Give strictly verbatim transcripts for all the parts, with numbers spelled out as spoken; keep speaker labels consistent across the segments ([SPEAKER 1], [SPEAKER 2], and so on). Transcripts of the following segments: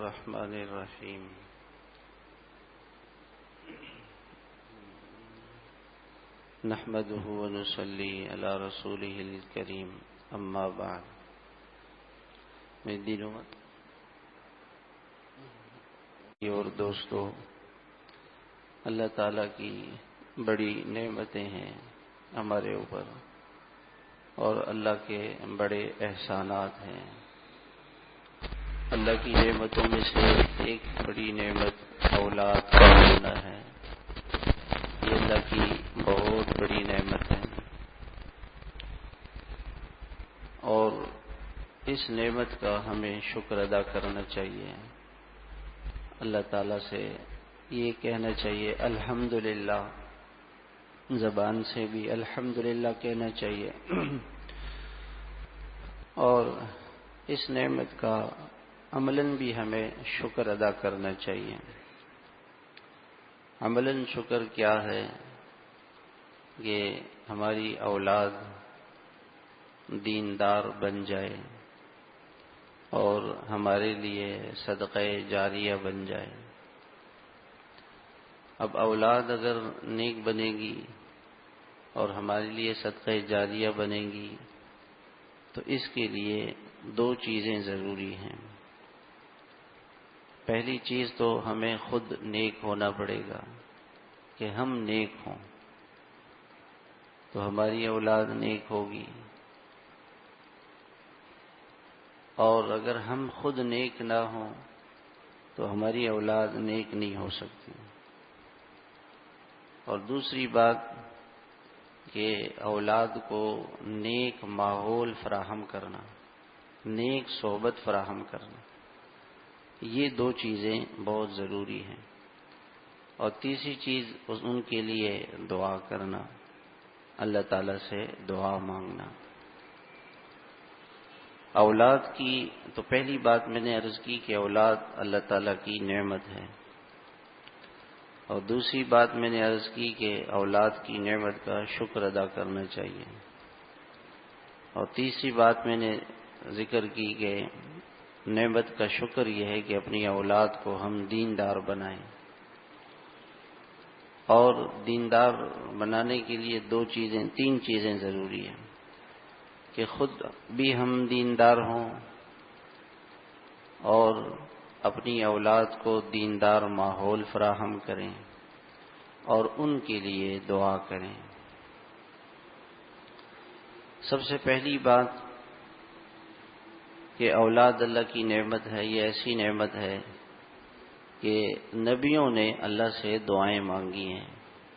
[SPEAKER 1] الرحمن الرحیم نحمده ونصلی علی رسولہ الکریم اما بعد. میرے دینوں اور دوستو، اللہ تعالیٰ کی بڑی نعمتیں ہیں ہمارے اوپر اور اللہ کے بڑے احسانات ہیں. اللہ کی نعمتوں میں سے ایک بڑی نعمت اولاد کا ہونا ہے. یہ اللہ کی بہت بڑی نعمت ہے اور اس نعمت کا ہمیں شکر ادا کرنا چاہیے. اللہ تعالیٰ سے یہ کہنا چاہیے الحمدللہ، زبان سے بھی الحمدللہ کہنا چاہیے اور اس نعمت کا عملاً بھی ہمیں شکر ادا کرنا چاہیے. عملاً شکر کیا ہے کہ ہماری اولاد دیندار بن جائے اور ہمارے لیے صدقہ جاریہ بن جائے. اب اولاد اگر نیک بنے گی اور ہمارے لیے صدقہ جاریہ بنے گی تو اس کے لیے دو چیزیں ضروری ہیں. پہلی چیز تو ہمیں خود نیک ہونا پڑے گا کہ ہم نیک ہوں تو ہماری اولاد نیک ہوگی، اور اگر ہم خود نیک نہ ہوں تو ہماری اولاد نیک نہیں ہو سکتی. اور دوسری بات کہ اولاد کو نیک ماحول فراہم کرنا، نیک صحبت فراہم کرنا، یہ دو چیزیں بہت ضروری ہیں. اور تیسری چیز ان کے لیے دعا کرنا، اللہ تعالیٰ سے دعا مانگنا. اولاد کی تو پہلی بات میں نے عرض کی کہ اولاد اللہ تعالیٰ کی نعمت ہے، اور دوسری بات میں نے عرض کی کہ اولاد کی نعمت کا شکر ادا کرنا چاہیے. اور تیسری بات میں نے ذکر کی کہ نعمت کا شکر یہ ہے کہ اپنی اولاد کو ہم دیندار بنائیں. اور دیندار بنانے کے لیے دو چیزیں تین چیزیں ضروری ہیں کہ خود بھی ہم دیندار ہوں اور اپنی اولاد کو دیندار ماحول فراہم کریں اور ان کے لیے دعا کریں. سب سے پہلی بات کہ اولاد اللہ کی نعمت ہے. یہ ایسی نعمت ہے کہ نبیوں نے اللہ سے دعائیں مانگی ہیں.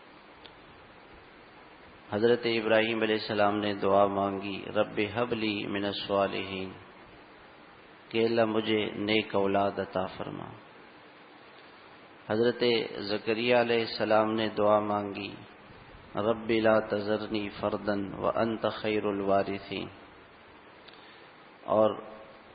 [SPEAKER 1] حضرت ابراہیم علیہ السلام نے دعا مانگی رب ہب لی من الصالحین، کہ اللہ مجھے نیک اولاد عطا فرما. حضرت زکریہ علیہ السلام نے دعا مانگی رب لا تذرنی فردا وانت خیر الوارثین. اور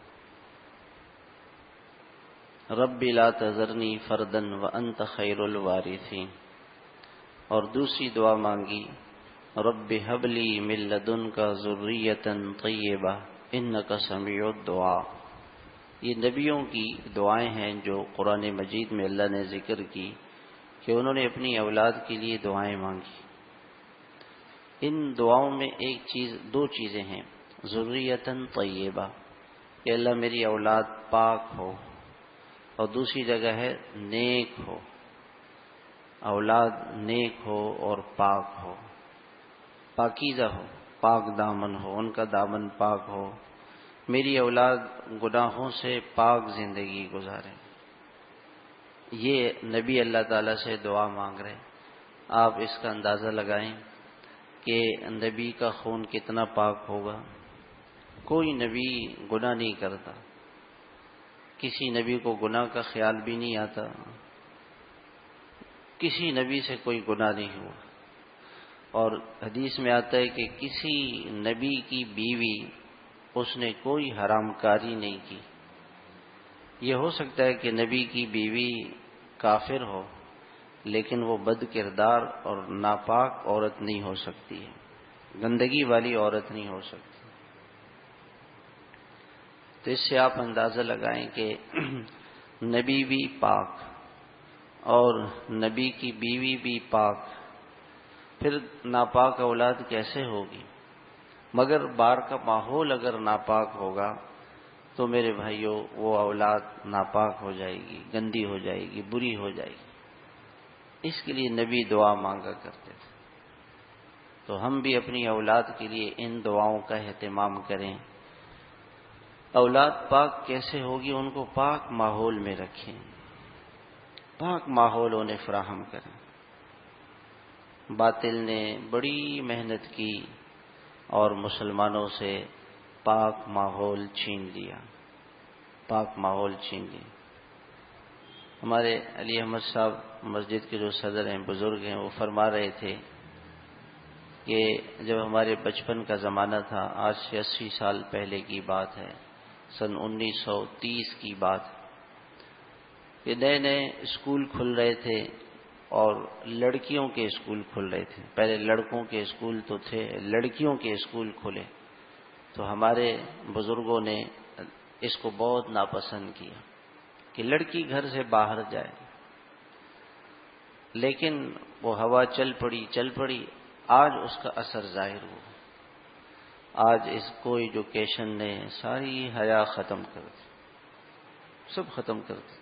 [SPEAKER 1] رب لا تذرنی فردا وانت خیر الوارثین. اور دوسری دعا مانگی رب ہب لی من لدنک ذریۃ طیبہ انک سمیع الدعاء. یہ نبیوں کی دعائیں ہیں جو قرآن مجید میں اللہ نے ذکر کی کہ انہوں نے اپنی اولاد کے لیے دعائیں مانگی. ان دعاؤں میں ایک چیز دو چیزیں ہیں، ذریۃ طیبہ کہ اللہ میری اولاد پاک ہو، اور دوسری جگہ ہے نیک ہو، اولاد نیک ہو اور پاک ہو، پاکیزہ ہو، پاک دامن ہو، ان کا دامن پاک ہو. میری اولاد گناہوں سے پاک زندگی گزارے. یہ نبی اللہ تعالیٰ سے دعا مانگ رہے. آپ اس کا اندازہ لگائیں کہ نبی کا خون کتنا پاک ہوگا. کوئی نبی گناہ نہیں کرتا، کسی نبی کو گناہ کا خیال بھی نہیں آتا، کسی نبی سے کوئی گناہ نہیں ہوا. اور حدیث میں آتا ہے کہ کسی نبی کی بیوی اس نے کوئی حرام کاری نہیں کی. یہ ہو سکتا ہے کہ نبی کی بیوی کافر ہو لیکن وہ بد کردار اور ناپاک عورت نہیں ہو سکتی ہے، گندگی والی عورت نہیں ہو سکتی. تو اس سے آپ اندازہ لگائیں کہ نبی بھی پاک اور نبی کی بیوی بھی پاک، پھر ناپاک اولاد کیسے ہوگی؟ مگر باہر کا ماحول اگر ناپاک ہوگا تو میرے بھائیوں وہ اولاد ناپاک ہو جائے گی، گندی ہو جائے گی، بری ہو جائے گی۔ اس کے لیے نبی دعا مانگا کرتے تھے۔ تو ہم بھی اپنی اولاد کے لیے ان دعاؤں کا اہتمام کریں۔ اولاد پاک کیسے ہوگی؟ ان کو پاک ماحول میں رکھیں، پاک ماحول انہیں فراہم کریں۔ باطل نے بڑی محنت کی اور مسلمانوں سے پاک ماحول چھین لیا، پاک ماحول چھین لیا۔ ہمارے علی احمد صاحب مسجد کے جو صدر ہیں، بزرگ ہیں، وہ فرما رہے تھے کہ جب ہمارے بچپن کا زمانہ تھا، آج سے اسی سال پہلے کی بات ہے، سن انیس سو تیس کی بات، یہ نئے نئے اسکول کھل رہے تھے اور لڑکیوں کے اسکول کھل رہے تھے۔ پہلے لڑکوں کے اسکول تو تھے، لڑکیوں کے اسکول کھلے، تو ہمارے بزرگوں نے اس کو بہت ناپسند کیا کہ لڑکی گھر سے باہر جائے، لیکن وہ ہوا چل پڑی چل پڑی آج اس کا اثر ظاہر ہوا۔ آج اس کو ایجوکیشن نے ساری حیا ختم کر دی، سب ختم کر دی۔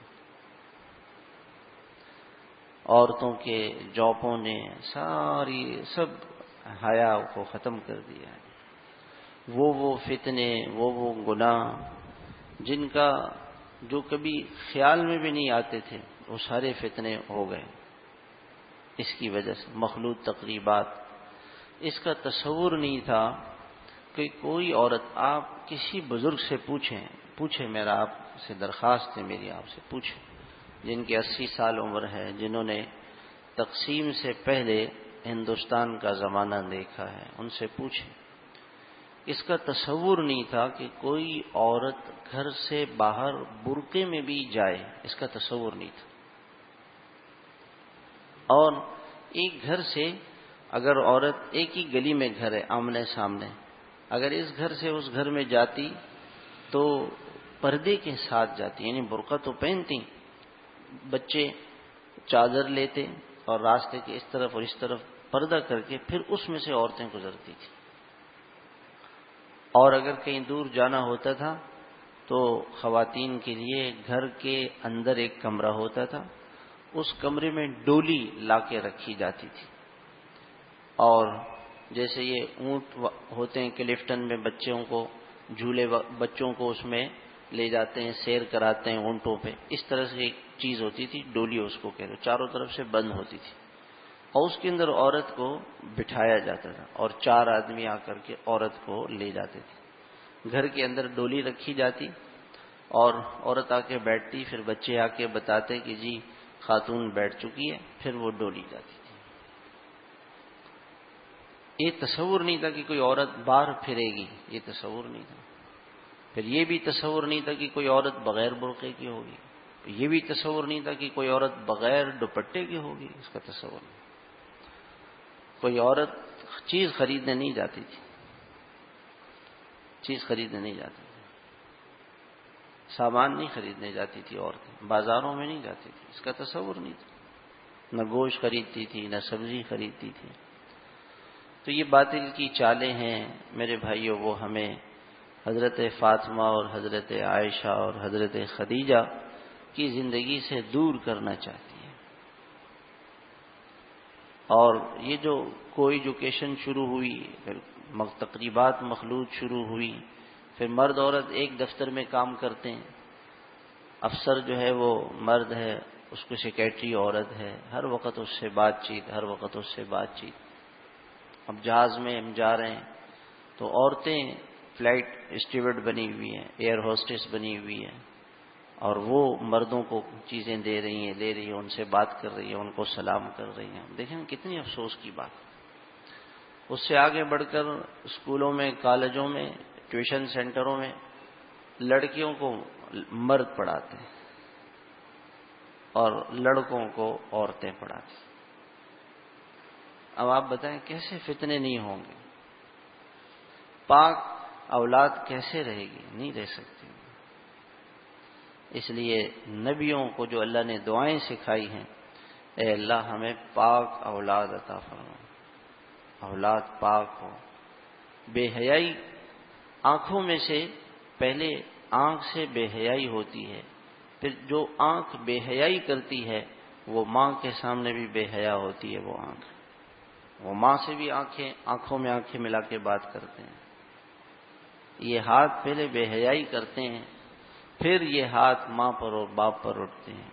[SPEAKER 1] عورتوں کے جابوں نے ساری سب حیا کو ختم کر دیا ہے۔ وہ وہ فتنے، وہ وہ گناہ جن کا جو کبھی خیال میں بھی نہیں آتے تھے، وہ سارے فتنے ہو گئے اس کی وجہ سے۔ مخلوط تقریبات، اس کا تصور نہیں تھا کہ کوئی عورت، آپ کسی بزرگ سے پوچھیں پوچھیں میرا آپ سے درخواست ہے، میری آپ سے پوچھیں، جن کی اسی سال عمر ہے، جنہوں نے تقسیم سے پہلے ہندوستان کا زمانہ دیکھا ہے، ان سے پوچھیں۔ اس کا تصور نہیں تھا کہ کوئی عورت گھر سے باہر برقعے میں بھی جائے، اس کا تصور نہیں تھا۔ اور ایک گھر سے اگر عورت، ایک ہی گلی میں گھر ہے آمنے سامنے، اگر اس گھر سے اس گھر میں جاتی تو پردے کے ساتھ جاتی، یعنی برقع تو پہنتی، بچے چادر لیتے اور راستے کے اس طرف اور اس طرف پردہ کر کے پھر اس میں سے عورتیں گزرتی تھیں۔ اور اگر کہیں دور جانا ہوتا تھا تو خواتین کے لیے گھر کے اندر ایک کمرہ ہوتا تھا، اس کمرے میں ڈولی لا کے رکھی جاتی تھی، اور جیسے یہ اونٹ ہوتے ہیں کلفٹن میں بچوں کو جھولے بچوں کو اس میں لے جاتے ہیں، سیر کراتے ہیں اونٹوں پہ، اس طرح سے ایک چیز ہوتی تھی ڈولی، اس کو کہتے ہیں، چاروں طرف سے بند ہوتی تھی، اور اس کے اندر عورت کو بٹھایا جاتا تھا اور چار آدمی آ کر کے عورت کو لے جاتے تھے۔ گھر کے اندر ڈولی رکھی جاتی اور عورت آ کے بیٹھتی، پھر بچے آ کے بتاتے کہ جی خاتون بیٹھ چکی ہے، پھر وہ ڈولی جاتی تھی۔ یہ تصور نہیں تھا کہ کوئی عورت باہر پھرے گی، یہ تصور نہیں تھا۔ پھر یہ بھی تصور نہیں تھا کہ کوئی عورت بغیر برقعے کی ہوگی، یہ بھی تصور نہیں تھا کہ کوئی عورت بغیر دوپٹے کی ہوگی، اس کا تصور نہیں۔ کوئی عورت چیز خریدنے نہیں جاتی تھی، چیز خریدنے نہیں جاتی تھی، سامان نہیں خریدنے جاتی تھی عورتیں، بازاروں میں نہیں جاتی تھی، اس کا تصور نہیں تھا۔ نہ گوشت خریدتی تھی، نہ سبزی خریدتی تھی۔ تو یہ باطل کی چالیں ہیں میرے بھائیوں، وہ ہمیں حضرت فاطمہ اور حضرت عائشہ اور حضرت خدیجہ کی زندگی سے دور کرنا چاہتی ہیں۔ اور یہ جو کو ایجوکیشن شروع ہوئی، پھر تقریبات مخلوط شروع ہوئی، پھر مرد عورت ایک دفتر میں کام کرتے ہیں، افسر جو ہے وہ مرد ہے، اس کو سیکریٹری عورت ہے، ہر وقت اس سے بات چیت ہر وقت اس سے بات چیت اب جہاز میں ہم جا رہے ہیں تو عورتیں فلائٹ اسٹیورڈ بنی ہوئی ہیں، ایئر ہوسٹس بنی ہوئی ہیں، اور وہ مردوں کو چیزیں دے رہی ہیں لے رہی ہیں، ان سے بات کر رہی ہیں، ان کو سلام کر رہی ہیں۔ دیکھیں کتنی افسوس کی بات۔ اس سے آگے بڑھ کر اسکولوں میں، کالجوں میں، ٹیوشن سینٹروں میں لڑکیوں کو مرد پڑھاتے ہیں اور لڑکوں کو عورتیں پڑھاتی ہیں۔ اب آپ بتائیں کیسے فتنے نہیں ہوں گے؟ پاک اولاد کیسے رہے گی؟ نہیں رہ سکتی۔ اس لیے نبیوں کو جو اللہ نے دعائیں سکھائی ہیں، اے اللہ ہمیں پاک اولاد عطا فرما، اولاد پاک ہو۔ بے حیائی آنکھوں میں سے پہلے آنکھ سے بے حیائی ہوتی ہے، پھر جو آنکھ بے حیائی کرتی ہے وہ ماں کے سامنے بھی بے حیا ہوتی ہے۔ وہ آنکھ وہ ماں سے بھی آنکھیں آنکھوں میں آنکھیں ملا کے بات کرتے ہیں۔ یہ ہاتھ پہلے بے حیائی کرتے ہیں، پھر یہ ہاتھ ماں پر اور باپ پر اٹھتے ہیں،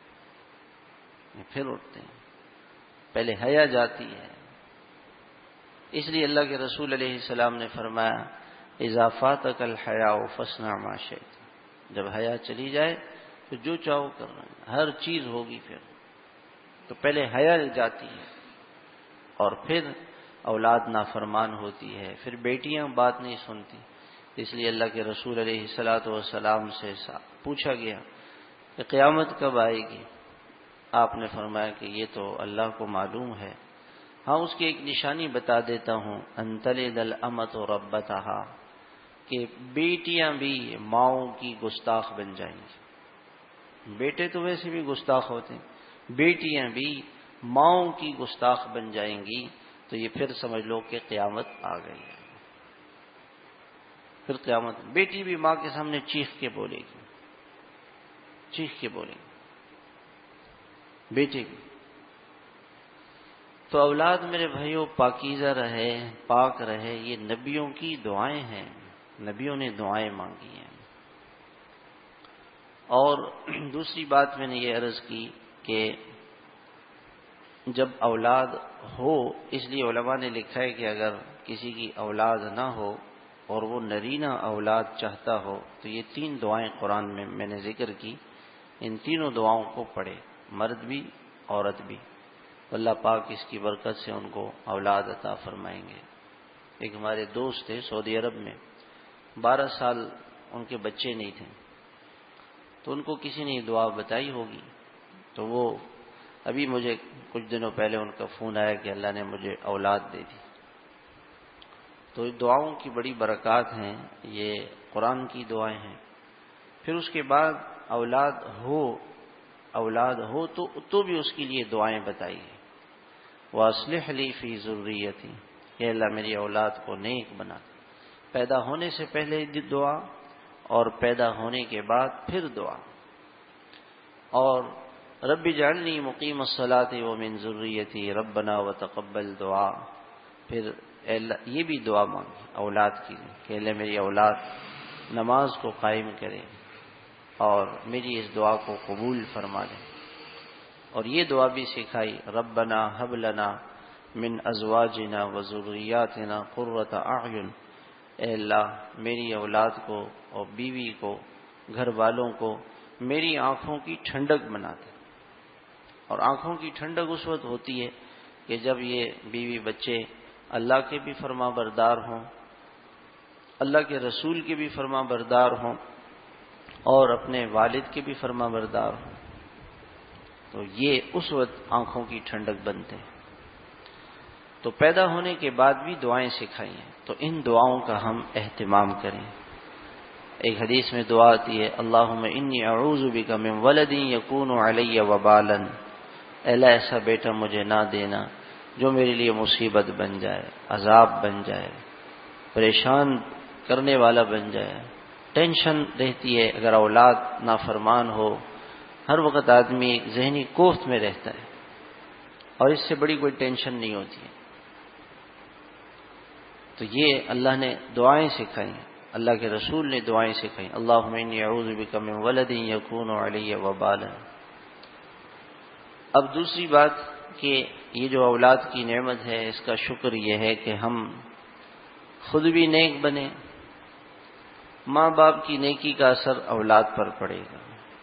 [SPEAKER 1] پھر اٹھتے ہیں، پہلے حیا جاتی ہے۔ اس لیے اللہ کے رسول علیہ السلام نے فرمایا اذا فاتک الحیاء فاصنع ما شئت، جب حیا چلی جائے تو جو چاہو کرنا ہے، ہر چیز ہوگی۔ پھر تو پہلے حیا جاتی ہے اور پھر اولاد نافرمان ہوتی ہے، پھر بیٹیاں بات نہیں سنتی۔ اس لیے اللہ کے رسول علیہ الصلاۃ والسلام سے پوچھا گیا کہ قیامت کب آئے گی؟ آپ نے فرمایا کہ یہ تو اللہ کو معلوم ہے، ہاں اس کی ایک نشانی بتا دیتا ہوں، ان تلد الامۃ ربتہا، کہ بیٹیاں بھی ماؤں کی گستاخ بن جائیں گی۔ بیٹے تو ویسے بھی گستاخ ہوتے ہیں، بیٹیاں بھی ماؤں کی گستاخ بن جائیں گی، تو یہ پھر سمجھ لو کہ قیامت آ گئی ہے۔ پھر قیامت، بیٹی بھی ماں کے سامنے چیخ کے بولے گی، چیخ کے بولے گی بیٹے کی۔ تو اولاد میرے بھائیوں پاکیزہ رہے، پاک رہے، یہ نبیوں کی دعائیں ہیں، نبیوں نے دعائیں مانگی ہیں۔ اور دوسری بات میں نے یہ عرض کی کہ جب اولاد ہو، اس لیے علماء نے لکھا ہے کہ اگر کسی کی اولاد نہ ہو اور وہ نرینہ اولاد چاہتا ہو تو یہ تین دعائیں قرآن میں میں نے ذکر کی، ان تینوں دعاؤں کو پڑھے، مرد بھی عورت بھی، اللہ پاک اس کی برکت سے ان کو اولاد عطا فرمائیں گے۔ ایک ہمارے دوست تھے سعودی عرب میں، بارہ سال ان کے بچے نہیں تھے، تو ان کو کسی نے دعا بتائی ہوگی، تو وہ ابھی مجھے کچھ دنوں پہلے ان کا فون آیا کہ اللہ نے مجھے اولاد دے دی۔ تو دعاؤں کی بڑی برکات ہیں، یہ قرآن کی دعائیں ہیں۔ پھر اس کے بعد اولاد ہو اولاد ہو تو تو بھی اس کے لیے دعائیں بتائی ہیں، وَأَصْلِحْ لِي فِي ذُرِّيَّتِي، کہ اللہ میری اولاد کو نیک بنا۔ پیدا ہونے سے پہلے دعا اور پیدا ہونے کے بعد پھر دعا۔ اور رب اجعلنی مقیم الصلاۃ ومن ذریتی ربنا وتقبل دعا، پھر یہ بھی دعا مانگی اولاد کی کہ اللہ میری اولاد نماز کو قائم کرے اور میری اس دعا کو قبول فرما لے۔ اور یہ دعا بھی سکھائی، ربنا ہب لنا من ازواجنا وذریاتنا قرۃ اعین، اے اللہ میری اولاد کو اور بیوی کو، گھر والوں کو میری آنکھوں کی ٹھنڈک بنا دے۔ اور آنکھوں کی ٹھنڈک اس وقت ہوتی ہے کہ جب یہ بیوی بچے اللہ کے بھی فرما بردار ہوں، اللہ کے رسول کے بھی فرما بردار ہوں اور اپنے والد کے بھی فرما بردار ہوں، تو یہ اس وقت آنکھوں کی ٹھنڈک بنتے ہیں۔ تو پیدا ہونے کے بعد بھی دعائیں سکھائی ہیں، تو ان دعاؤں کا ہم اہتمام کریں۔ ایک حدیث میں دعا آتی ہے، اللہم انی اعوذ بک من ولد یکون علی وبالا، اللہ ایسا بیٹا مجھے نہ دینا جو میرے لیے مصیبت بن جائے، عذاب بن جائے، پریشان کرنے والا بن جائے۔ ٹینشن رہتی ہے اگر اولاد نافرمان ہو، ہر وقت آدمی ذہنی کوفت میں رہتا ہے، اور اس سے بڑی کوئی ٹینشن نہیں ہوتی ہے۔ تو یہ اللہ نے دعائیں سکھائی، اللہ کے رسول نے دعائیں سکھائی، اللہم انی اعوذ بک من ولد یکون علی وبالا۔ اب دوسری بات کہ یہ جو اولاد کی نعمت ہے اس کا شکر یہ ہے کہ ہم خود بھی نیک بنیں، ماں باپ کی نیکی کا اثر اولاد پر پڑے گا۔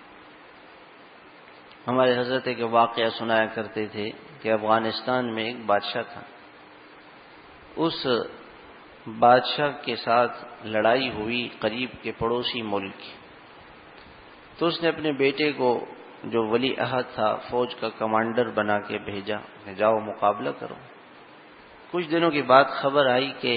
[SPEAKER 1] ہمارے حضرت ایک واقعہ سنایا کرتے تھے کہ افغانستان میں ایک بادشاہ تھا، اس بادشاہ کے ساتھ لڑائی ہوئی قریب کے پڑوسی ملک کی، تو اس نے اپنے بیٹے کو جو ولی عہد تھا فوج کا کمانڈر بنا کے بھیجا کہ جاؤ مقابلہ کرو۔ کچھ دنوں کے بعد خبر آئی کہ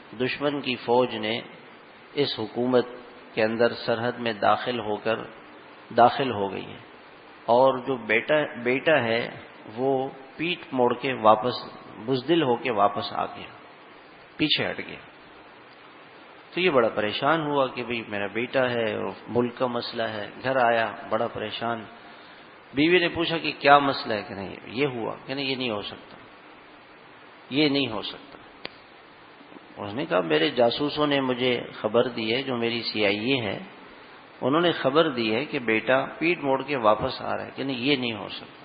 [SPEAKER 1] دشمن کی فوج نے اس حکومت کے اندر سرحد میں داخل ہو کر داخل ہو گئی ہے، اور جو بیٹا بیٹا ہے وہ پیٹ موڑ کے واپس بزدل ہو کے واپس آ گیا، پیچھے ہٹ گیا۔ تو یہ بڑا پریشان ہوا کہ بھئی میرا بیٹا ہے اور ملک کا مسئلہ ہے، گھر آیا بڑا پریشان۔ بیوی نے پوچھا کہ کیا مسئلہ ہے؟ کہ نہیں یہ ہوا، کہ نہیں یہ نہیں ہو سکتا، یہ نہیں ہو سکتا۔ اس نے کہا میرے جاسوسوں نے مجھے خبر دی ہے، جو میری سی آئی اے ہے انہوں نے خبر دی ہے کہ بیٹا پیٹ موڑ کے واپس آ رہا ہے، کہ نہیں یہ نہیں ہو سکتا۔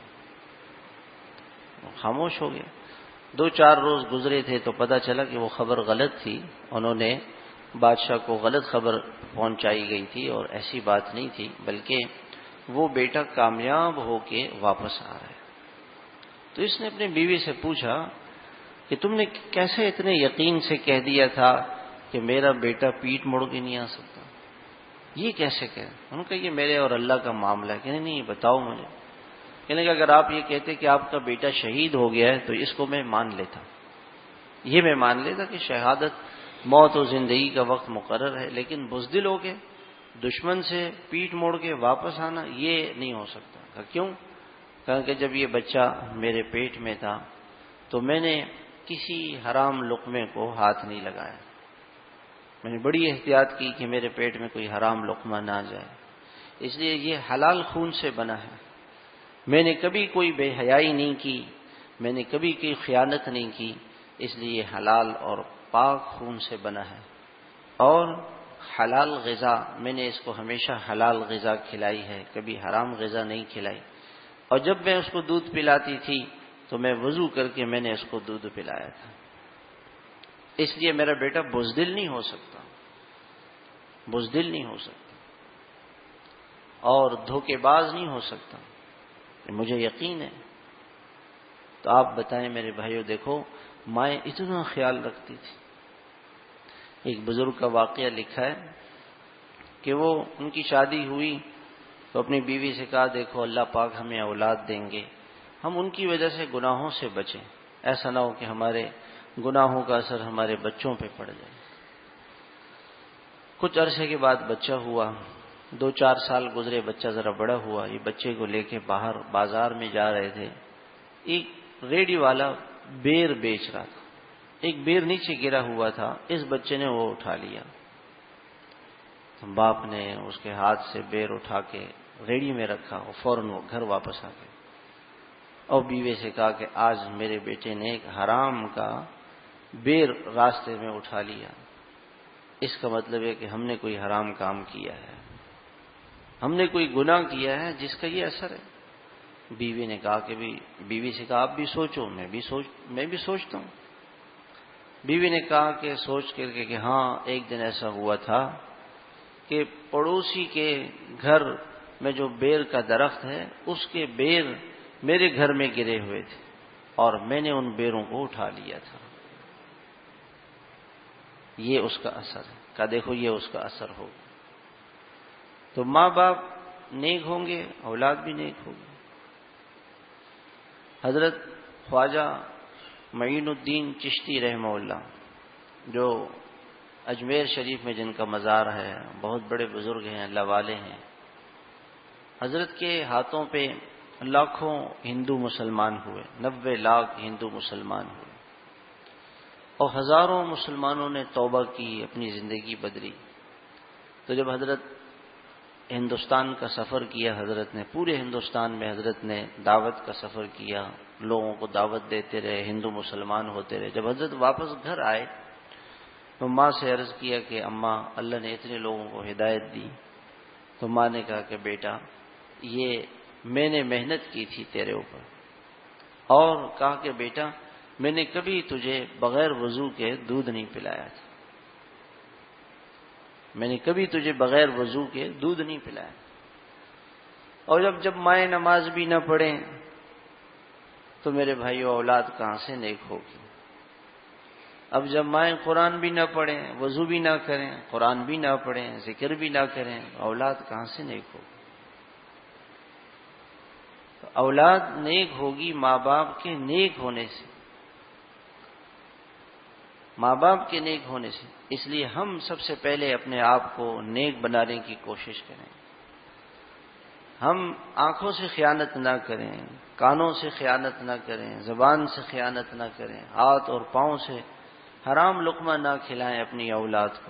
[SPEAKER 1] خاموش ہو گیا۔ دو چار روز گزرے تھے تو پتہ چلا کہ وہ خبر غلط تھی، انہوں نے بادشاہ کو غلط خبر پہنچائی گئی تھی، اور ایسی بات نہیں تھی، بلکہ وہ بیٹا کامیاب ہو کے واپس آ رہا ہے۔ تو اس نے اپنی بیوی سے پوچھا کہ تم نے کیسے اتنے یقین سے کہہ دیا تھا کہ میرا بیٹا پیٹ موڑ کے نہیں آ سکتا، یہ کیسے کہہ؟ انہوں نے کہا یہ میرے اور اللہ کا معاملہ ہے۔ کہ نہیں نہیں بتاؤ مجھے۔ کہنے کہ اگر آپ یہ کہتے کہ آپ کا بیٹا شہید ہو گیا ہے تو اس کو میں مان لیتا، یہ میں مان لیتا کہ شہادت موت و زندگی کا وقت مقرر ہے، لیکن بزدل ہو کے دشمن سے پیٹ موڑ کے واپس آنا یہ نہیں ہو سکتا۔ کہا کیوں؟ کہا کہ جب یہ بچہ میرے پیٹ میں تھا تو میں نے کسی حرام لقمے کو ہاتھ نہیں لگایا، میں نے بڑی احتیاط کی کہ میرے پیٹ میں کوئی حرام لقمہ نہ جائے، اس لیے یہ حلال خون سے بنا ہے، میں نے کبھی کوئی بے حیائی نہیں کی، میں نے کبھی کوئی خیانت نہیں کی، اس لیے یہ حلال اور پاک خون سے بنا ہے، اور حلال غذا میں نے اس کو ہمیشہ حلال غذا کھلائی ہے، کبھی حرام غذا نہیں کھلائی، اور جب میں اس کو دودھ پلاتی تھی تو میں وضو کر کے میں نے اس کو دودھ پلایا تھا، اس لیے میرا بیٹا بزدل نہیں ہو سکتا، بزدل نہیں ہو سکتا اور دھوکے باز نہیں ہو سکتا، مجھے یقین ہے۔ تو آپ بتائیں میرے بھائیو، دیکھو مائیں اتنا خیال رکھتی تھی۔ ایک بزرگ کا واقعہ لکھا ہے کہ وہ ان کی شادی ہوئی تو اپنی بیوی سے کہا دیکھو اللہ پاک ہمیں اولاد دیں گے، ہم ان کی وجہ سے گناہوں سے بچیں، ایسا نہ ہو کہ ہمارے گناہوں کا اثر ہمارے بچوں پہ پڑ جائے۔ کچھ عرصے کے بعد بچہ ہوا، دو چار سال گزرے، بچہ ذرا بڑا ہوا، یہ بچے کو لے کے باہر بازار میں جا رہے تھے، ایک ریڈی والا بیر بیچ رہا تھا، ایک بیر نیچے گرا ہوا تھا، اس بچے نے وہ اٹھا لیا، باپ نے اس کے ہاتھ سے بیر اٹھا کے ریڈی میں رکھا اور فوراً وہ گھر واپس آ گئے، اور بیوی سے کہا کہ آج میرے بیٹے نے ایک حرام کا بیر راستے میں اٹھا لیا، اس کا مطلب ہے کہ ہم نے کوئی حرام کام کیا ہے، ہم نے کوئی گناہ کیا ہے جس کا یہ اثر ہے۔ بیوی نے کہا کہ بھی بیوی سے کہا آپ بھی سوچو، میں بھی سوچ میں بھی سوچتا ہوں۔ بیوی نے کہا کہ سوچ کر کے کہ ہاں ایک دن ایسا ہوا تھا کہ پڑوسی کے گھر میں جو بیر کا درخت ہے اس کے بیر میرے گھر میں گرے ہوئے تھے اور میں نے ان بیروں کو اٹھا لیا تھا، یہ اس کا اثر ہے۔ کہا دیکھو یہ اس کا اثر ہوگا۔ تو ماں باپ نیک ہوں گے، اولاد بھی نیک ہوگی۔ حضرت خواجہ معین الدین چشتی رحمہ اللہ، جو اجمیر شریف میں جن کا مزار ہے، بہت بڑے بزرگ ہیں، اللہ والے ہیں، حضرت کے ہاتھوں پہ لاکھوں ہندو مسلمان ہوئے، نوے لاکھ ہندو مسلمان ہوئے، اور ہزاروں مسلمانوں نے توبہ کی، اپنی زندگی بدلی۔ تو جب حضرت ہندوستان کا سفر کیا، حضرت نے پورے ہندوستان میں حضرت نے دعوت کا سفر کیا، لوگوں کو دعوت دیتے رہے، ہندو مسلمان ہوتے رہے۔ جب حضرت واپس گھر آئے تو ماں سے عرض کیا کہ اماں اللہ نے اتنے لوگوں کو ہدایت دی، تو ماں نے کہا کہ بیٹا یہ میں نے محنت کی تھی تیرے اوپر، اور کہا کہ بیٹا میں نے کبھی تجھے بغیر وضو کے دودھ نہیں پلایا تھا، میں نے کبھی تجھے بغیر وضو کے دودھ نہیں پلایا، اور جب جب مائیں نماز بھی نہ پڑھیں تو میرے بھائیو اولاد کہاں سے نیک ہوگی؟ اب جب مائیں قرآن بھی نہ پڑھیں، وضو بھی نہ کریں، قرآن بھی نہ پڑھیں، ذکر بھی نہ کریں، اولاد کہاں سے نیک ہوگی؟ اولاد نیک ہوگی ماں باپ کے نیک ہونے سے، ماں باپ کے نیک ہونے سے۔ اس لیے ہم سب سے پہلے اپنے آپ کو نیک بنانے کی کوشش کریں۔ ہم آنکھوں سے خیانت نہ کریں، کانوں سے خیانت نہ کریں، زبان سے خیانت نہ کریں، ہاتھ اور پاؤں سے حرام لقمہ نہ کھلائیں اپنی اولاد کو،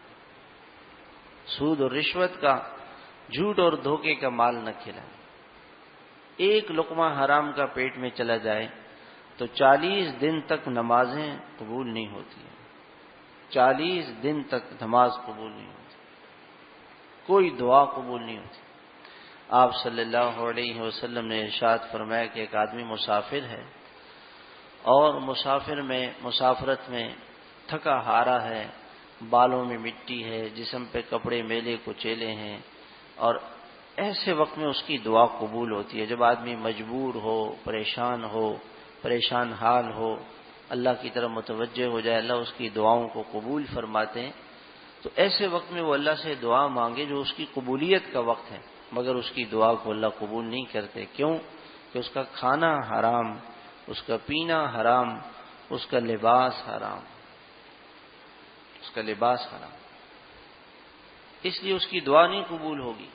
[SPEAKER 1] سود اور رشوت کا، جھوٹ اور دھوکے کا مال نہ کھلائیں۔ ایک لقمہ حرام کا پیٹ میں چلا جائے تو چالیس دن تک نمازیں قبول نہیں ہوتی ہیں، چالیس دن تک نماز قبول نہیں ہوتی، کوئی دعا قبول نہیں ہوتی۔ آپ صلی اللہ علیہ وسلم نے ارشاد فرمایا کہ ایک آدمی مسافر ہے اور مسافر میں مسافرت میں تھکا ہارا ہے، بالوں میں مٹی ہے، جسم پہ کپڑے میلے کچیلے ہیں، اور ایسے وقت میں اس کی دعا قبول ہوتی ہے۔ جب آدمی مجبور ہو، پریشان ہو، پریشان حال ہو، اللہ کی طرف متوجہ ہو جائے، اللہ اس کی دعاؤں کو قبول فرماتے ہیں۔ تو ایسے وقت میں وہ اللہ سے دعا مانگے جو اس کی قبولیت کا وقت ہے، مگر اس کی دعا کو اللہ قبول نہیں کرتے۔ کیوں؟ کہ اس کا کھانا حرام، اس کا پینا حرام، اس کا لباس حرام، اس کا لباس حرام، اس لیے اس کی دعا نہیں قبول ہوگی۔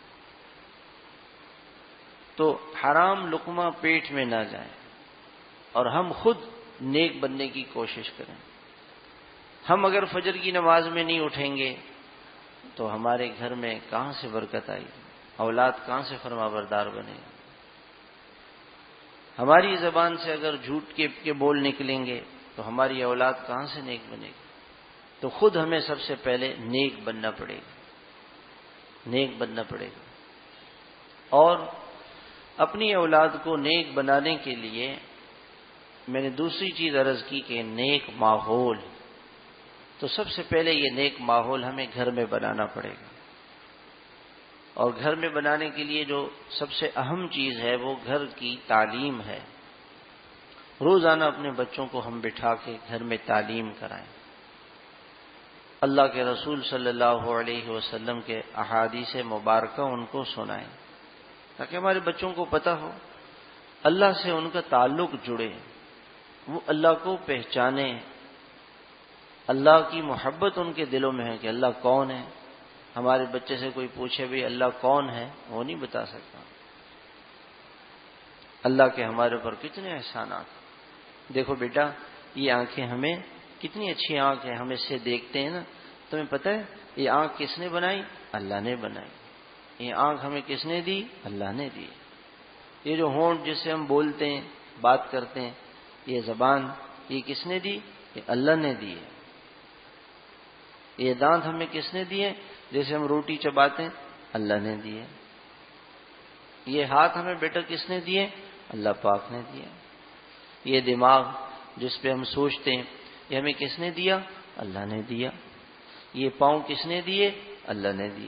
[SPEAKER 1] تو حرام لقمہ پیٹ میں نہ جائے اور ہم خود نیک بننے کی کوشش کریں۔ ہم اگر فجر کی نماز میں نہیں اٹھیں گے تو ہمارے گھر میں کہاں سے برکت آئے گی، اولاد کہاں سے فرما بردار بنے گا۔ ہماری زبان سے اگر جھوٹ کے کے بول نکلیں گے تو ہماری اولاد کہاں سے نیک بنے گی۔ تو خود ہمیں سب سے پہلے نیک بننا پڑے گا، نیک بننا پڑے گا۔ اور اپنی اولاد کو نیک بنانے کے لیے میں نے دوسری چیز عرض کی کہ نیک ماحول، تو سب سے پہلے یہ نیک ماحول ہمیں گھر میں بنانا پڑے گا۔ اور گھر میں بنانے کے لیے جو سب سے اہم چیز ہے وہ گھر کی تعلیم ہے۔ روزانہ اپنے بچوں کو ہم بٹھا کے گھر میں تعلیم کرائیں، اللہ کے رسول صلی اللہ علیہ وسلم کے احادیث مبارکہ ان کو سنائیں، تاکہ ہمارے بچوں کو پتہ ہو، اللہ سے ان کا تعلق جڑے، وہ اللہ کو پہچانے، اللہ کی محبت ان کے دلوں میں ہے کہ اللہ کون ہے۔ ہمارے بچے سے کوئی پوچھے بھی اللہ کون ہے، وہ نہیں بتا سکتا۔ اللہ کے ہمارے اوپر کتنے احسانات، دیکھو بیٹا یہ آنکھیں ہمیں کتنی اچھی آنکھ ہے، ہم اس سے دیکھتے ہیں نا، تمہیں پتہ ہے یہ آنکھ کس نے بنائی؟ اللہ نے بنائی۔ یہ آنکھ ہمیں کس نے دی؟ اللہ نے دی۔ یہ جو ہونٹ جس سے ہم بولتے ہیں، بات کرتے ہیں، یہ زبان، یہ کس نے دی؟ یہ اللہ نے دی ہے۔ یہ دانت ہمیں کس نے دیے؟ جیسے ہم روٹی چباتے ہیں، اللہ نے دیے۔ یہ ہاتھ ہمیں بیٹا کس نے دیے؟ اللہ پاک نے دیے۔ یہ دماغ جس پہ ہم سوچتے ہیں، یہ ہمیں کس نے دیا؟ اللہ نے دیا۔ یہ پاؤں کس نے دیے؟ اللہ نے دیے۔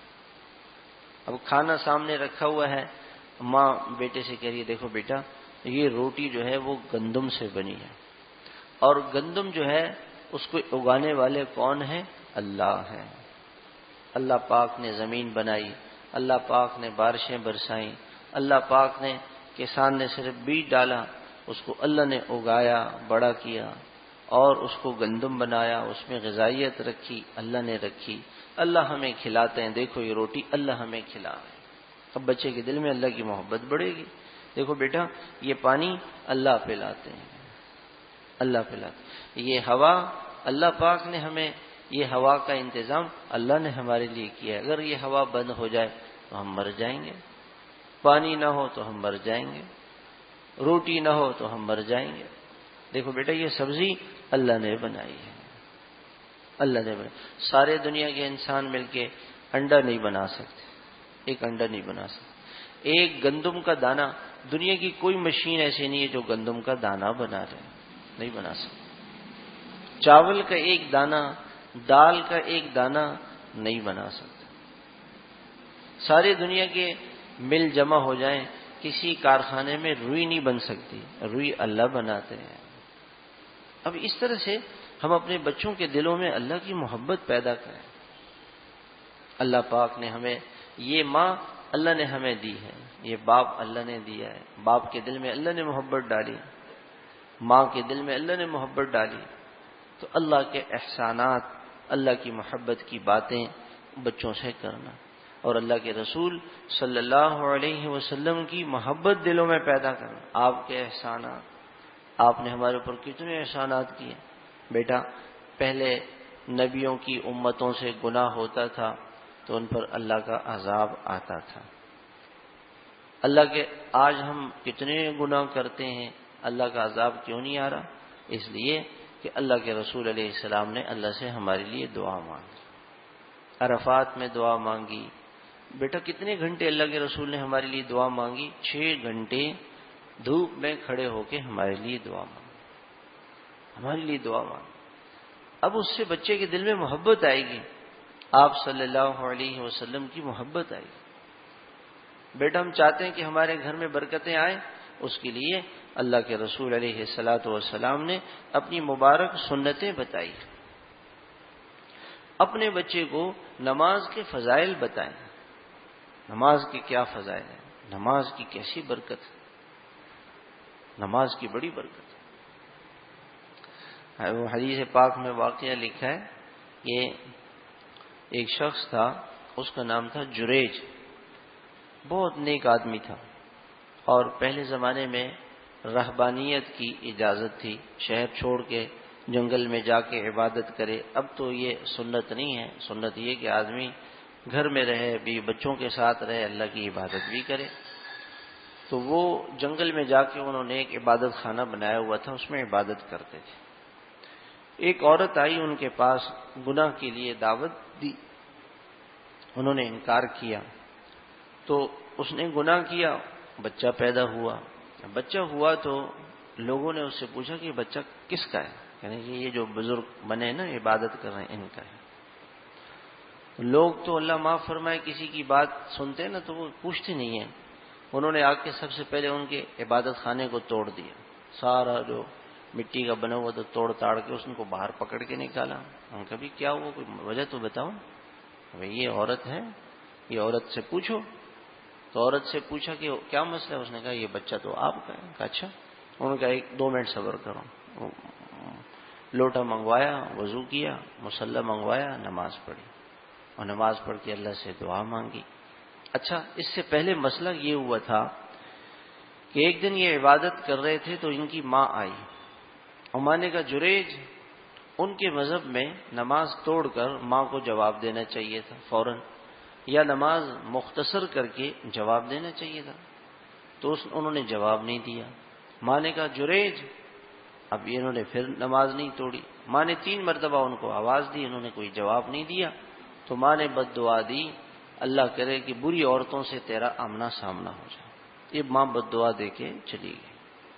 [SPEAKER 1] اب کھانا سامنے رکھا ہوا ہے، ماں بیٹے سے کہہ رہی ہے دیکھو بیٹا یہ روٹی جو ہے وہ گندم سے بنی ہے، اور گندم جو ہے اس کو اگانے والے کون ہیں؟ اللہ ہے۔ اللہ پاک نے زمین بنائی، اللہ پاک نے بارشیں برسائیں، اللہ پاک نے کسان نے صرف بیج ڈالا، اس کو اللہ نے اگایا، بڑا کیا، اور اس کو گندم بنایا، اس میں غذائیت رکھی، اللہ نے رکھی۔ اللہ ہمیں کھلاتے ہیں، دیکھو یہ روٹی اللہ ہمیں کھلا رہے ہیں۔ اب بچے کے دل میں اللہ کی محبت بڑھے گی، دیکھو بیٹا یہ پانی اللہ پلاتے ہیں، اللہ پلاتے ہیں۔ یہ ہوا اللہ پاک نے ہمیں، یہ ہوا کا انتظام اللہ نے ہمارے لیے کیا ہے۔ اگر یہ ہوا بند ہو جائے تو ہم مر جائیں گے، پانی نہ ہو تو ہم مر جائیں گے، روٹی نہ ہو تو ہم مر جائیں گے۔ دیکھو بیٹا یہ سبزی اللہ نے بنائی ہے، اللہ نے بنائی۔ سارے دنیا کے انسان مل کے انڈا نہیں بنا سکتے، ایک انڈا نہیں بنا سکتے۔ ایک گندم کا دانہ، دنیا کی کوئی مشین ایسی نہیں ہے جو گندم کا دانہ بنا رہے، نہیں بنا سکتے۔ چاول کا ایک دانہ، دال کا ایک دانہ نہیں بنا سکتے۔ ساری دنیا کے مل جمع ہو جائیں، کسی کارخانے میں روئی نہیں بن سکتی، روئی اللہ بناتے ہیں۔ اب اس طرح سے ہم اپنے بچوں کے دلوں میں اللہ کی محبت پیدا کریں۔ اللہ پاک نے ہمیں، یہ ماں اللہ نے ہمیں دی ہے، یہ باپ اللہ نے دیا ہے، باپ کے دل میں اللہ نے محبت ڈالی، ماں کے دل میں اللہ نے محبت ڈالی، تو اللہ کے احسانات، اللہ کی محبت کی باتیں بچوں سے کرنا۔ اور اللہ کے رسول صلی اللہ علیہ وسلم کی محبت دلوں میں پیدا کرنا. آپ کے احسانات، آپ نے ہمارے اوپر کتنے احسانات کیے. بیٹا پہلے نبیوں کی امتوں سے گناہ ہوتا تھا تو ان پر اللہ کا عذاب آتا تھا. اللہ کے آج ہم کتنے گناہ کرتے ہیں، اللہ کا عذاب کیوں نہیں آ رہا؟ اس لیے کہ اللہ کے رسول علیہ السلام نے اللہ سے ہمارے لیے دعا مانگی، عرفات میں دعا مانگی. بیٹا کتنے گھنٹے اللہ کے رسول نے ہمارے لیے دعا مانگی؟ چھ گھنٹے دھوپ میں کھڑے ہو کے ہمارے لیے دعا مانگی، ہمارے لیے دعا مانگی. اب اس سے بچے کے دل میں محبت آئے گی، آپ صلی اللہ علیہ وسلم کی محبت آئے گی. بیٹا ہم چاہتے ہیں کہ ہمارے گھر میں برکتیں آئیں، اس کے لیے اللہ کے رسول علیہ الصلاۃ والسلام نے اپنی مبارک سنتیں بتائی. اپنے بچے کو نماز کے فضائل بتائیں. نماز کے کیا فضائل ہیں، نماز کی کیسی برکت ہے، نماز کی بڑی برکت ہے. وہ حدیث پاک میں واقعہ لکھا ہے کہ ایک شخص تھا، اس کا نام تھا جریج. بہت نیک آدمی تھا، اور پہلے زمانے میں رہبانیت کی اجازت تھی، شہر چھوڑ کے جنگل میں جا کے عبادت کرے. اب تو یہ سنت نہیں ہے، سنت یہ کہ آدمی گھر میں رہے، بھی بچوں کے ساتھ رہے، اللہ کی عبادت بھی کرے. تو وہ جنگل میں جا کے انہوں نے ایک عبادت خانہ بنایا ہوا تھا، اس میں عبادت کرتے تھے. ایک عورت آئی ان کے پاس، گناہ کے لیے دعوت دی، انہوں نے انکار کیا. تو اس نے گناہ کیا، بچہ پیدا ہوا. بچہ ہوا تو لوگوں نے اس سے پوچھا کہ بچہ کس کا ہے، یعنی کہ یہ جو بزرگ بنے نا عبادت کر رہے ہیں ان کا ہے. لوگ تو اللہ معاف فرمائے کسی کی بات سنتے نا تو وہ پوچھتے نہیں ہیں. انہوں نے آ کے سب سے پہلے ان کے عبادت خانے کو توڑ دیا، سارا جو مٹی کا بنا ہوا تو توڑ تاڑ کے اس کو باہر پکڑ کے نکالا. ہم کبھی کیا ہوا، کوئی وجہ تو بتاؤ. بھائی یہ عورت ہے، یہ عورت سے پوچھو. تو عورت سے پوچھا کہ کیا مسئلہ ہے، اس نے کہا یہ بچہ تو آپ کا ہے. کہا اچھا. انہوں نے کہا ایک دو منٹ صبر کرو. لوٹا منگوایا، وضو کیا، مصلی منگوایا، نماز پڑھی، اور نماز پڑھ کے اللہ سے دعا مانگی. اچھا اس سے پہلے مسئلہ یہ ہوا تھا کہ ایک دن یہ عبادت کر رہے تھے تو ان کی ماں آئی، اور ماں نے کہا جریج، ان کے مذہب میں نماز توڑ کر ماں کو جواب دینا چاہیے تھا فوراً، یا نماز مختصر کر کے جواب دینا چاہیے تھا. تو انہوں نے جواب نہیں دیا. ماں نے کہا جریج، اب انہوں نے پھر نماز نہیں توڑی. ماں نے تین مرتبہ ان کو آواز دی، انہوں نے کوئی جواب نہیں دیا. تو ماں نے بد دعا دی، اللہ کرے کہ بری عورتوں سے تیرا آمنا سامنا ہو جائے. یہ ماں بد دعا دے کے چلی گئی.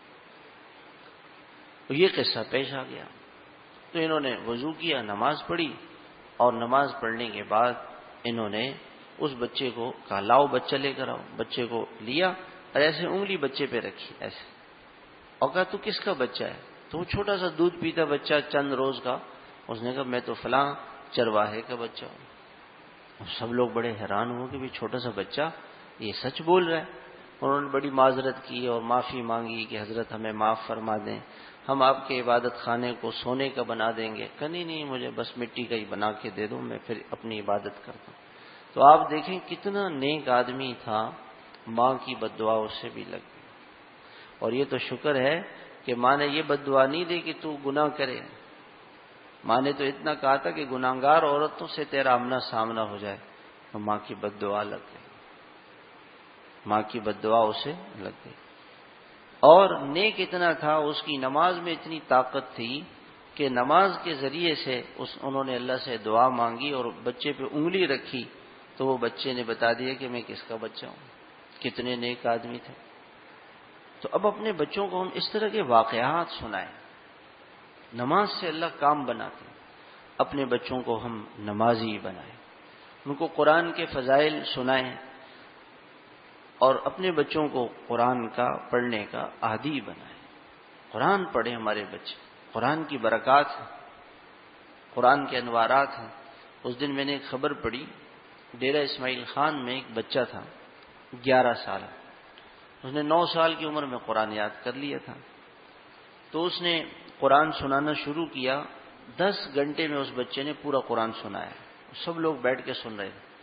[SPEAKER 1] تو یہ قصہ پیش آ گیا. تو انہوں نے وضو کیا، نماز پڑھی، اور نماز پڑھنے کے بعد انہوں نے اس بچے کو کہا لاؤ بچہ لے کر آؤ. بچے کو لیا اور ایسے انگلی بچے پہ رکھی ایسے، اور کہا تو کس کا بچہ ہے؟ تو وہ چھوٹا سا دودھ پیتا بچہ چند روز کا، اس نے کہا میں تو فلاں چرواہے کا بچہ ہوں. سب لوگ بڑے حیران ہو کہ بھی چھوٹا سا بچہ یہ سچ بول رہا ہے. انہوں نے بڑی معذرت کی اور معافی مانگی کہ حضرت ہمیں معاف فرما دیں، ہم آپ کے عبادت خانے کو سونے کا بنا دیں گے. کہ نہیں نہیں، مجھے بس مٹی کا ہی بنا کے دے دو، میں پھر اپنی عبادت کرتا ہوں. تو آپ دیکھیں کتنا نیک آدمی تھا، ماں کی بد دعا اس سے بھی لگ گئی. اور یہ تو شکر ہے کہ ماں نے یہ بد دعا نہیں دی کہ تو گناہ کرے. ماں نے تو اتنا کہا تھا کہ گناہگار عورتوں سے تیرا آمنا سامنا ہو جائے. تو ماں کی بد دعا لگ گئی، ماں کی بد دعا اسے لگ گئی. اور نیک اتنا تھا، اس کی نماز میں اتنی طاقت تھی کہ نماز کے ذریعے سے اس انہوں نے اللہ سے دعا مانگی اور بچے پہ انگلی رکھی تو وہ بچے نے بتا دیا کہ میں کس کا بچہ ہوں. کتنے نیک آدمی تھے. تو اب اپنے بچوں کو ہم اس طرح کے واقعات سنائیں. نماز سے اللہ کام بناتے ہیں. اپنے بچوں کو ہم نمازی بنائیں، ان کو قرآن کے فضائل سنائیں، اور اپنے بچوں کو قرآن کا پڑھنے کا عادی بنائیں. قرآن پڑھیں ہمارے بچے، قرآن کی برکات ہیں، قرآن کے انوارات ہیں. اس دن میں نے ایک خبر پڑھی، ڈیرہ اسماعیل خان میں ایک بچہ تھا گیارہ سال، اس نے نو سال کی عمر میں قرآن یاد کر لیا تھا. تو اس نے قرآن سنانا شروع کیا. دس گھنٹے میں اس بچے نے پورا قرآن سنایا. سب لوگ بیٹھ کے سن رہے تھے.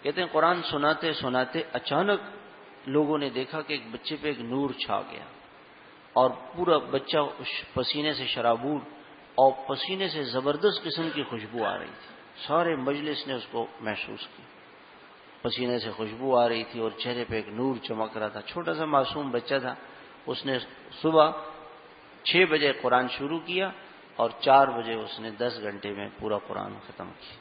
[SPEAKER 1] کہتے ہیں قرآن سناتے سناتے اچانک لوگوں نے دیکھا کہ ایک بچے پہ ایک نور چھا گیا اور پورا بچہ پسینے سے شرابور اور پسینے سے زبردست قسم کی خوشبو آ رہی تھی. سارے مجلس نے اس کو محسوس کی. پسینے سے خوشبو آ رہی تھی اور چہرے پہ ایک نور چمک رہا تھا. چھوٹا سا معصوم بچہ تھا. اس نے صبح چھ بجے قرآن شروع کیا اور چار بجے اس نے دس گھنٹے میں پورا قرآن ختم کیا.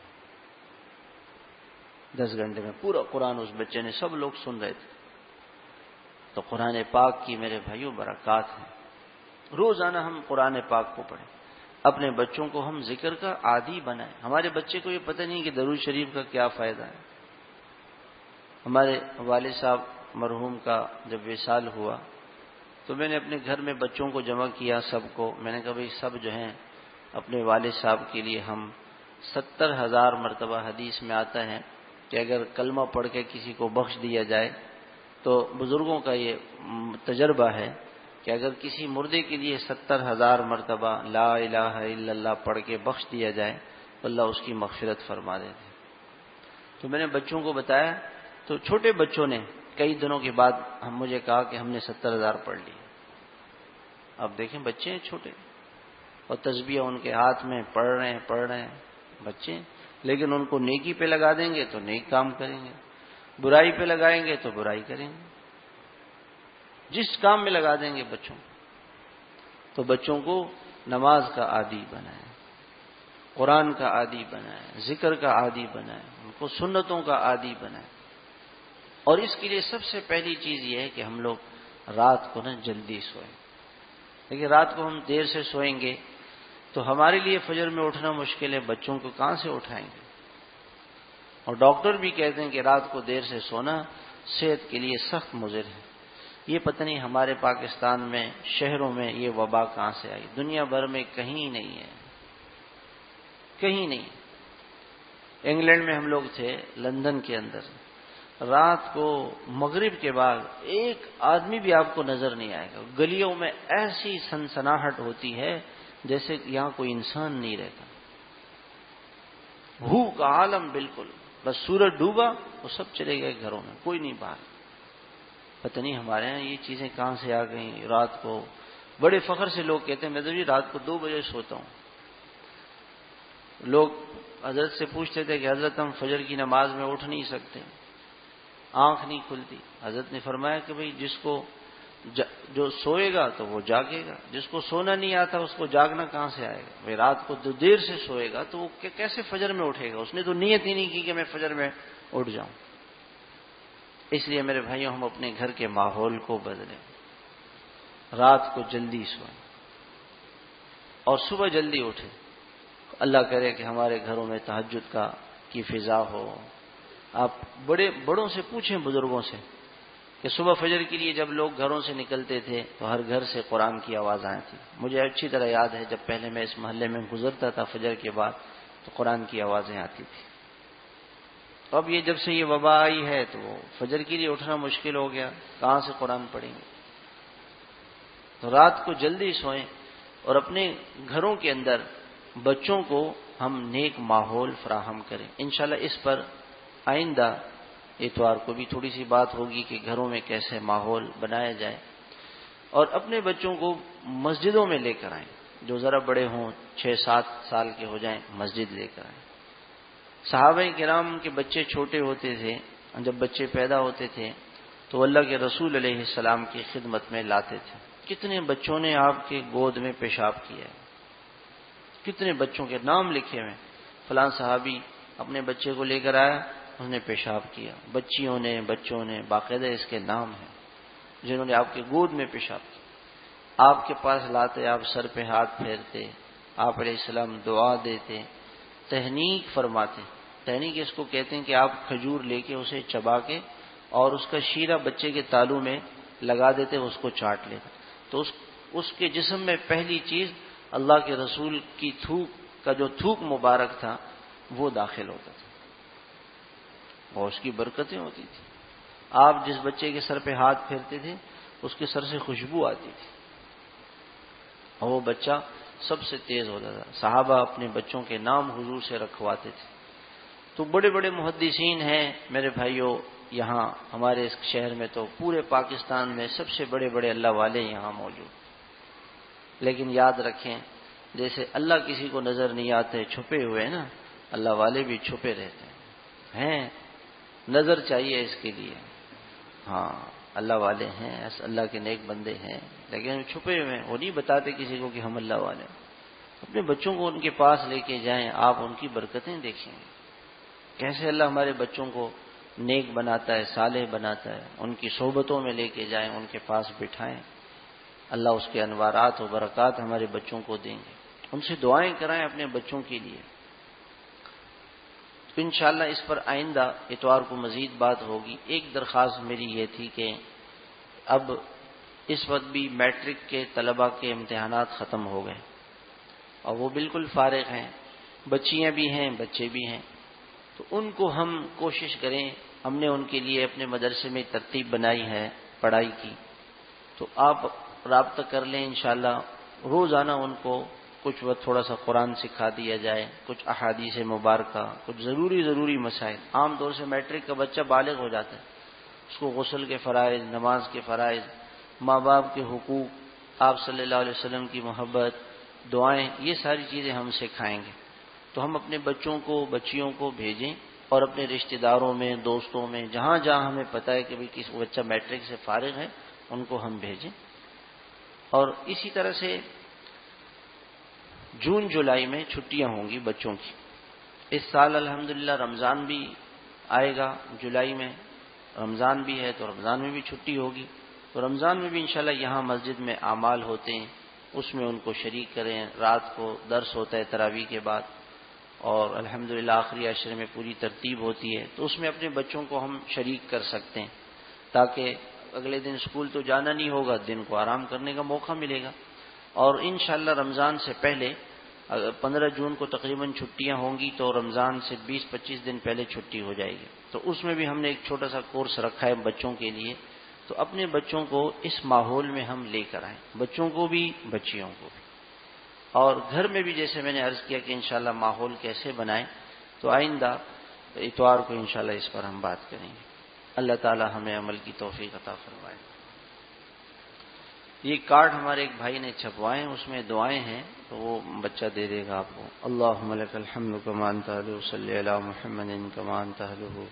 [SPEAKER 1] دس گھنٹے میں پورا قرآن اس بچے نے, سب لوگ سن رہے تھے. تو قرآن پاک کی میرے بھائیوں برکات ہیں. روزانہ ہم قرآن پاک کو پڑھیں, اپنے بچوں کو ہم ذکر کا عادی بنائیں. ہمارے بچے کو یہ پتہ نہیں کہ درود شریف کا کیا فائدہ ہے. ہمارے والد صاحب مرحوم کا جب وصال ہوا تو میں نے اپنے گھر میں بچوں کو جمع کیا, سب کو. میں نے کہا بھائی سب جو ہیں اپنے والد صاحب کے لیے ہم ستر ہزار مرتبہ حدیث میں آتا ہے کہ اگر کلمہ پڑھ کے کسی کو بخش دیا جائے تو بزرگوں کا یہ تجربہ ہے کہ اگر کسی مردے کے لیے ستر ہزار مرتبہ لا الہ الا اللہ پڑھ کے بخش دیا جائے تو اللہ اس کی مغفرت فرما دیتے. تو میں نے بچوں کو بتایا تو چھوٹے بچوں نے کئی دنوں کے بعد ہم مجھے کہا کہ ہم نے ستر ہزار پڑھ لی. اب دیکھیں بچے ہیں چھوٹے اور تسبیح ان کے ہاتھ میں پڑھ رہے ہیں پڑھ رہے ہیں بچے, لیکن ان کو نیکی پہ لگا دیں گے تو نیک کام کریں گے, برائی پہ لگائیں گے تو برائی کریں گے. جس کام میں لگا دیں گے بچوں تو بچوں کو نماز کا عادی بنائیں, قرآن کا عادی بنائیں, ذکر کا عادی بنائیں, ان کو سنتوں کا عادی بنائیں. اور اس کے لیے سب سے پہلی چیز یہ ہے کہ ہم لوگ رات کو نا جلدی سوئیں. لیکن رات کو ہم دیر سے سوئیں گے تو ہمارے لیے فجر میں اٹھنا مشکل ہے, بچوں کو کہاں سے اٹھائیں گے. اور ڈاکٹر بھی کہتے ہیں کہ رات کو دیر سے سونا صحت کے لیے سخت مضر ہے. یہ پتہ نہیں ہمارے پاکستان میں شہروں میں یہ وبا کہاں سے آئی, دنیا بھر میں کہیں نہیں ہے, کہیں نہیں. انگلینڈ میں ہم لوگ تھے, لندن کے اندر, رات کو مغرب کے بعد ایک آدمی بھی آپ کو نظر نہیں آئے گا. گلیوں میں ایسی سنسناہٹ ہوتی ہے جیسے یہاں کوئی انسان نہیں رہتا. بھو کا عالم بالکل, بس سورج ڈوبا وہ سب چلے گئے گھروں میں, کوئی نہیں باہر. پتہ نہیں ہمارے یہاں یہ چیزیں کہاں سے آ گئیں. رات کو بڑے فخر سے لوگ کہتے ہیں میں تو جی رات کو دو بجے سوتا ہوں. لوگ حضرت سے پوچھتے تھے کہ حضرت ہم فجر کی نماز میں اٹھ نہیں سکتے, آنکھ نہیں کھلتی. حضرت نے فرمایا کہ بھئی جس کو جو سوئے گا تو وہ جاگے گا, جس کو سونا نہیں آتا اس کو جاگنا کہاں سے آئے گا. بھئی رات کو دو دیر سے سوئے گا تو وہ کیسے فجر میں اٹھے گا, اس نے تو نیت ہی نہیں کی کہ میں فجر میں اٹھ جاؤں. اس لیے میرے بھائیوں ہم اپنے گھر کے ماحول کو بدلیں, رات کو جلدی سوئیں اور صبح جلدی اٹھیں. اللہ کرے کہ ہمارے گھروں میں تہجد کا کی فضا ہو. آپ بڑے بڑوں سے پوچھیں, بزرگوں سے, کہ صبح فجر کے لیے جب لوگ گھروں سے نکلتے تھے تو ہر گھر سے قرآن کی آواز آئی تھی. مجھے اچھی طرح یاد ہے جب پہلے میں اس محلے میں گزرتا تھا فجر کے بعد تو قرآن کی آوازیں آتی تھی. اب یہ جب سے یہ وبا آئی ہے تو فجر کے لیے اٹھنا مشکل ہو گیا, کہاں سے قرآن پڑھیں گے. تو رات کو جلدی سوئیں اور اپنے گھروں کے اندر بچوں کو ہم نیک ماحول فراہم کریں. انشاءاللہ اس پر آئندہ اتوار کو بھی تھوڑی سی بات ہوگی کہ گھروں میں کیسے ماحول بنایا جائے. اور اپنے بچوں کو مسجدوں میں لے کر آئیں, جو ذرا بڑے ہوں, چھ سات سال کے ہو جائیں, مسجد لے کر آئیں. صحابہ کرام کے بچے چھوٹے ہوتے تھے, جب بچے پیدا ہوتے تھے تو اللہ کے رسول علیہ السلام کی خدمت میں لاتے تھے. کتنے بچوں نے آپ کے گود میں پیشاب کیا ہے, کتنے بچوں کے نام لکھے ہوئے, فلاں صحابی اپنے بچے کو لے کر آیا, اس نے پیشاب کیا. بچیوں نے بچوں نے باقاعدہ اس کے نام ہیں جنہوں نے آپ کے گود میں پیشاب کیا. آپ کے پاس لاتے, آپ سر پہ ہاتھ پھیرتے, آپ علیہ السلام دعا دیتے, تہنیک فرماتے. تہنیک اس کو کہتے ہیں کہ آپ کھجور لے کے اسے چبا کے اور اس کا شیرہ بچے کے تالو میں لگا دیتے, اس کو چاٹ لیتے. تو اس اس کے جسم میں پہلی چیز اللہ کے رسول کی تھوک کا جو تھوک مبارک تھا وہ داخل ہوتا تھا اور اس کی برکتیں ہوتی تھی. آپ جس بچے کے سر پہ ہاتھ پھیرتے تھے اس کے سر سے خوشبو آتی تھی اور وہ بچہ سب سے تیز ہوتا تھا. صحابہ اپنے بچوں کے نام حضور سے رکھواتے تھے. تو بڑے بڑے محدثین ہیں میرے بھائیوں، یہاں ہمارے اس شہر میں تو پورے پاکستان میں سب سے بڑے بڑے اللہ والے یہاں موجود. لیکن یاد رکھیں، جیسے اللہ کسی کو نظر نہیں آتے، چھپے ہوئے نا، اللہ والے بھی چھپے رہتے ہیں. نظر چاہیے اس کے لیے. ہاں اللہ والے ہیں، اللہ کے نیک بندے ہیں، لیکن چھپے ہوئے ہیں، وہ نہیں بتاتے کسی کو کہ ہم اللہ والے ہیں. اپنے بچوں کو ان کے پاس لے کے جائیں، آپ ان کی برکتیں دیکھیں کیسے اللہ ہمارے بچوں کو نیک بناتا ہے، صالح بناتا ہے. ان کی صحبتوں میں لے کے جائیں، ان کے پاس بٹھائیں، اللہ اس کے انوارات و برکات ہمارے بچوں کو دیں گے. ان سے دعائیں کرائیں اپنے بچوں کے لیے. تو انشاءاللہ اس پر آئندہ اتوار کو مزید بات ہوگی. ایک درخواست میری یہ تھی کہ اب اس وقت بھی میٹرک کے طلباء کے امتحانات ختم ہو گئے اور وہ بالکل فارغ ہیں، بچیاں بھی ہیں بچے بھی ہیں. تو ان کو ہم کوشش کریں، ہم نے ان کے لیے اپنے مدرسے میں ترتیب بنائی ہے پڑھائی کی، تو آپ رابطہ کر لیں انشاءاللہ. روزانہ ان کو کچھ وقت تھوڑا سا قرآن سکھا دیا جائے، کچھ احادیث مبارکہ، کچھ ضروری ضروری مسائل. عام طور سے میٹرک کا بچہ بالغ ہو جاتا ہے، اس کو غسل کے فرائض، نماز کے فرائض، ماں باپ کے حقوق، آپ صلی اللہ علیہ وسلم کی محبت، دعائیں، یہ ساری چیزیں ہم سکھائیں گے. تو ہم اپنے بچوں کو بچیوں کو بھیجیں اور اپنے رشتہ داروں میں، دوستوں میں، جہاں جہاں ہمیں پتہ ہے کہ کس بچہ میٹرک سے فارغ ہے ان کو ہم بھیجیں. اور اسی طرح سے جون جولائی میں چھٹیاں ہوں گی بچوں کی. اس سال الحمدللہ رمضان بھی آئے گا، جولائی میں رمضان بھی ہے تو رمضان میں بھی چھٹی ہوگی. تو رمضان میں بھی انشاءاللہ یہاں مسجد میں اعمال ہوتے ہیں، اس میں ان کو شریک کریں. رات کو درس ہوتا ہے تراویح کے بعد، اور الحمدللہ آخری عشرے میں پوری ترتیب ہوتی ہے، تو اس میں اپنے بچوں کو ہم شریک کر سکتے ہیں تاکہ اگلے دن اسکول تو جانا نہیں ہوگا، دن کو آرام کرنے کا موقع ملے گا. اور انشاءاللہ رمضان سے پہلے پندرہ جون کو تقریباً چھٹیاں ہوں گی، تو رمضان سے بیس پچیس دن پہلے چھٹی ہو جائے گی. تو اس میں بھی ہم نے ایک چھوٹا سا کورس رکھا ہے بچوں کے لیے. تو اپنے بچوں کو اس ماحول میں ہم لے کر آئیں، بچوں کو بھی بچیوں کو بھی. اور گھر میں بھی جیسے میں نے عرض کیا کہ انشاءاللہ ماحول کیسے بنائیں، تو آئندہ اتوار کو انشاءاللہ اس پر ہم بات کریں گے. اللہ تعالی ہمیں عمل کی توفیق عطا فرمائے. یہ کارڈ ہمارے ایک بھائی نے چھپوائے، اس میں دعائیں ہیں، تو وہ بچہ دے دے گا آپ کو. اللہم لک الحمد کما انت اہلہ، صلی علی محمد کما انت اہلہ،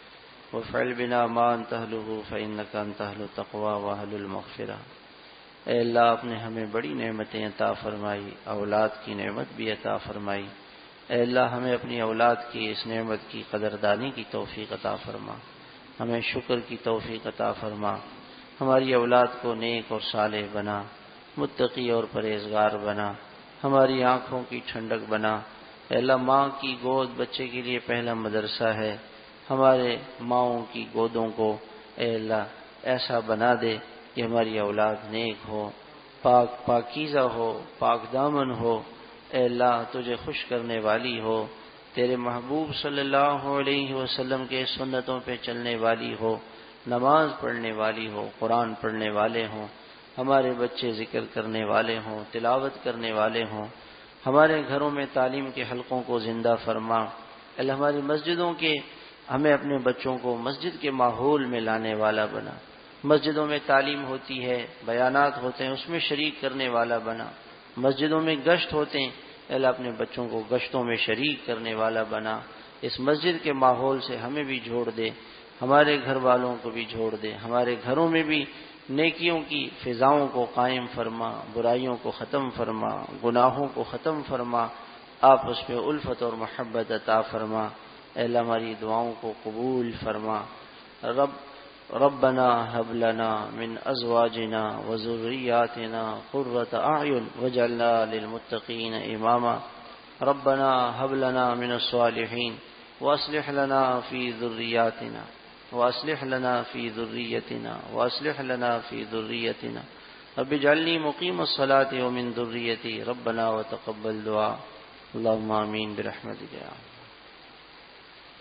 [SPEAKER 1] وفعل بنا ما انت اہلہ فانک انت اہل التقوی واہل المغفرہ. اے اللہ آپ نے ہمیں بڑی نعمتیں عطا فرمائی، اولاد کی نعمت بھی عطا فرمائی. اے اللہ ہمیں اپنی اولاد کی اس نعمت کی قدردانی کی توفیق عطا فرما، ہمیں شکر کی توفیق عطا فرما. ہماری اولاد کو نیک اور صالح بنا، متقی اور پرہیزگار بنا، ہماری آنکھوں کی ٹھنڈک بنا. اے اللہ ماں کی گود بچے کے لیے پہلا مدرسہ ہے، ہمارے ماؤں کی گودوں کو اے اللہ ایسا بنا دے کہ ہماری اولاد نیک ہو، پاک پاکیزہ ہو، پاک دامن ہو. اے اللہ تجھے خوش کرنے والی ہو، تیرے محبوب صلی اللہ علیہ وسلم کے سنتوں پہ چلنے والی ہو، نماز پڑھنے والی ہو، قرآن پڑھنے والے ہوں، ہمارے بچے ذکر کرنے والے ہوں، تلاوت کرنے والے ہوں. ہمارے گھروں میں تعلیم کے حلقوں کو زندہ فرما. اللہ ہماری مسجدوں کے ہمیں اپنے بچوں کو مسجد کے ماحول میں لانے والا بنا. مسجدوں میں تعلیم ہوتی ہے، بیانات ہوتے ہیں، اس میں شریک کرنے والا بنا. مسجدوں میں گشت ہوتے ہیں، اللہ اپنے بچوں کو گشتوں میں شریک کرنے والا بنا. اس مسجد کے ماحول سے ہمیں بھی جوڑ دے، ہمارے گھر والوں کو بھی جوڑ دے. ہمارے گھروں میں بھی نیکیوں کی فضاؤں کو قائم فرما، برائیوں کو ختم فرما، گناہوں کو ختم فرما. آپ اس پہ الفت اور محبت عطا فرما. اے اللہ ہماری دعاؤں کو قبول فرما. رب ربنا هب لنا من ازواجنا وذرياتنا قرة اعين واجعلنا للمتقين اماما. ربنا هب لنا من الصالحين واصلح لنا في ذرياتنا واصلح لنا في ذريتنا واصلح لنا في ذريتنا رب اجعلني مقيم الصلاة ومن ذريتي ربنا وتقبل دعاء. اللهم آمين برحمتك يا